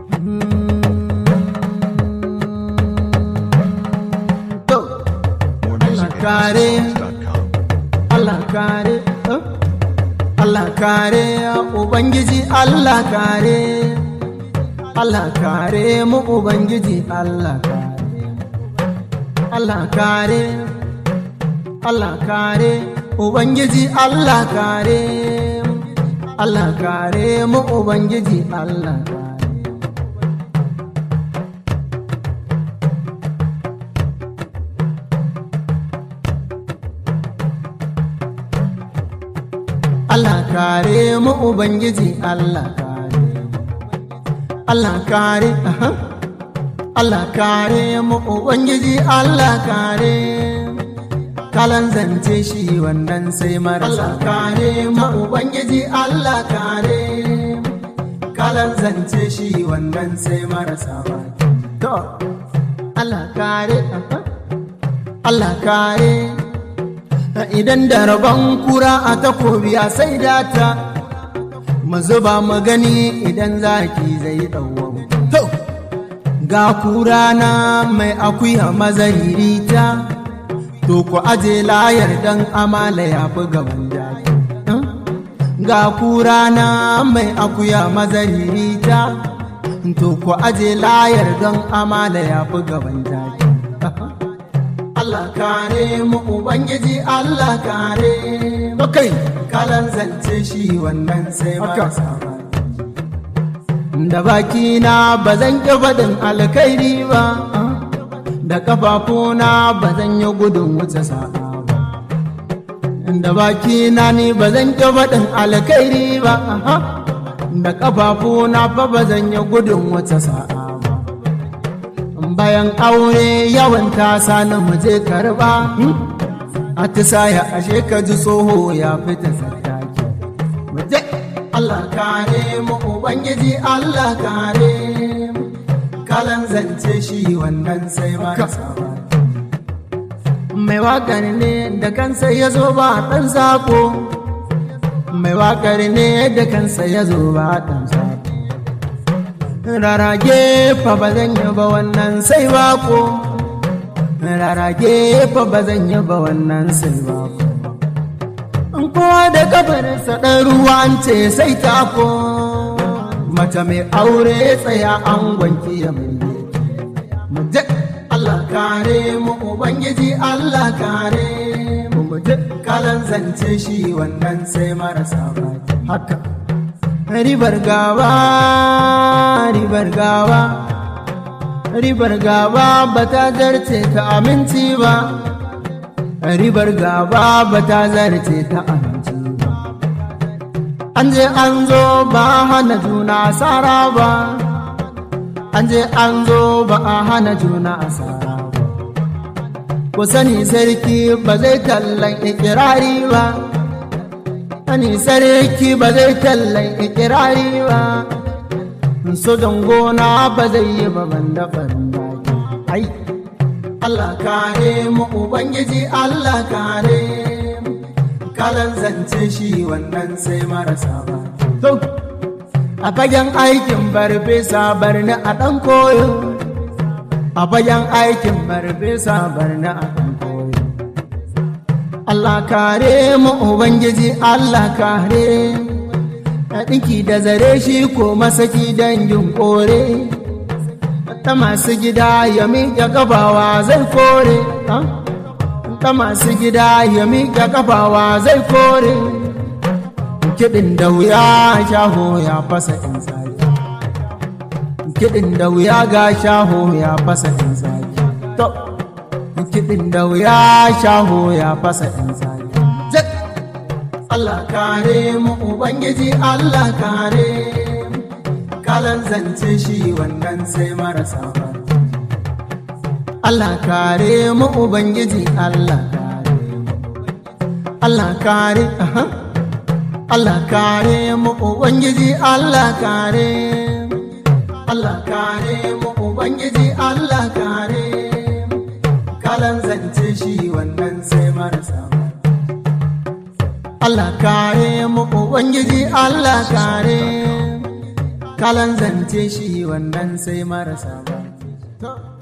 kare Allah kare Allah kare ubangiji Allah kare Allah kare mu ubangiji Allah kare Allah kare Allah kare ubangiji Allah kare Allah kare mu ubangiji Allah kare Allah kare mu ubangiji Allah kare Allah kare Allah kare mu ubangiji Allah kare kalan zance shi wannan sai marasa Allah kare mu ubangiji Allah kare kalan zance shi wannan sai marasa ba to Allah kare Allah kare idan da rabon kura a takobi a sai data mu zuba mu gani idan zaki zai dawo to ga kura na mai akuya mazaririta to ku aje layar dan amala ya fi gaban jaki ga kura na mai akuya mazaririta to ku aje layar dan amala ya fi gaban jaki Allah kare mu ubangiji Allah kare kai kalan zance shi wannan sai marasa da baki na bazan ki faɗin alkhairi ba da kafafuna bazan yi gudun wuce sa'a ba da baki na ni bazan ki faɗin alkhairi ba da kafafuna fa bazan yi gudun wuce sa'a bayan aure yawan tasa na muje karba a tisaya ashe ka ji tsoho ya fita sattaki muje Allah kare mu ubangiji Allah kare kalan zance shi wannan sai marasa mai wakar ne da kansa ya zo ba dan sako mai wakar ne da kansa ya zo ba dan sako rarage fa ba zan yi ba wannan sai bako rarage fa ba zan yi ba wannan sai bako in kowa da kabarinsa ɗan ruwan ce sai tako mata mai aure tsaya an gwanki ya mai muje Allah kare mu ubangiji Allah kare mu muje kalan zance shi wannan sai marasa baki haka ribar gawa ribar gawa ba ta zarce ta aminci ba ribar gawa ba ta zarce ta aminci ba an je an zo ba hana juna asara ba an je an zo ba a hana juna asara ba ku sani sarki ba zai tallan ikirari ba ani sarki ba zai tallan ikirari ba sojan gona ba zai yi ba banda banda ai Allah kare mu ubangiji Allah kare kalan zance shi wannan sai marasa ba to a fagen aikin barbesa barni a dan koyo a fagen aikin barbesa barni a dan koyo Allah kare mu ubangiji Allah kare a ɗinki da zare shi ko masaki dangin kore ta masu gida ya miƙa ƙafawa zai kore ta masu gida ya miƙa ƙafawa zai kore kiɗin da wuya shaho ya fasa in zaki kiɗin da wuya ga shaho ya fasa in zaki to kiɗin da wuya shaho ya fasa in zaki Allah kare mu ubangiji Allah kare kalan zance shi wannan sai marasa ba Allah kare mu ubangiji Allah kare Allah kare Allah kare mu ubangiji Allah kare Allah kare mu ubangiji Allah kare kalan zance shi wannan sai marasa ba Allah kare mu ubangiji Allah kare kalan zance shi wannan sai marasa ba